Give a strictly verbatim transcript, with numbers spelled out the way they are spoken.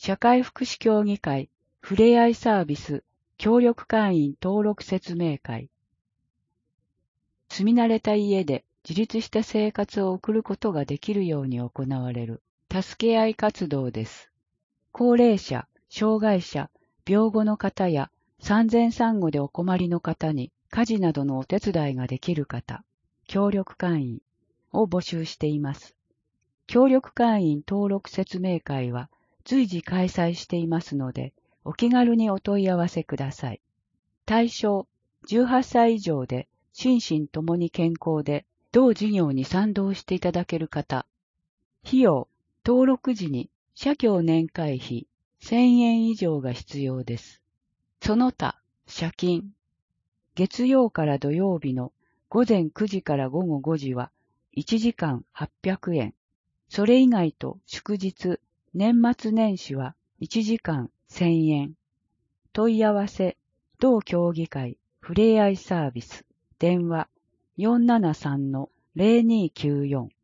社会福祉協議会ふれあいサービス協力会員登録説明会。住み慣れた家で自立した生活を送ることができるように行われる助け合い活動です。高齢者、障害者、病後の方や産前産後でお困りの方に家事などのお手伝いができる方、協力会員を募集しています。協力会員登録説明会は随時開催していますので、お気軽にお問い合わせください。対象、じゅうはっさい以上で心身ともに健康で同事業に賛同していただける方。費用、登録時に社協年会費せんえん以上が必要です。その他、社金。月曜から土曜日のごぜんくじからごごごじはいちじかんはっぴゃくえん。それ以外と祝日、年末年始はいちじかんせんえん。問い合わせ、同協議会ふれあいサービス、電話 よんななさんのぜろにきゅうよん。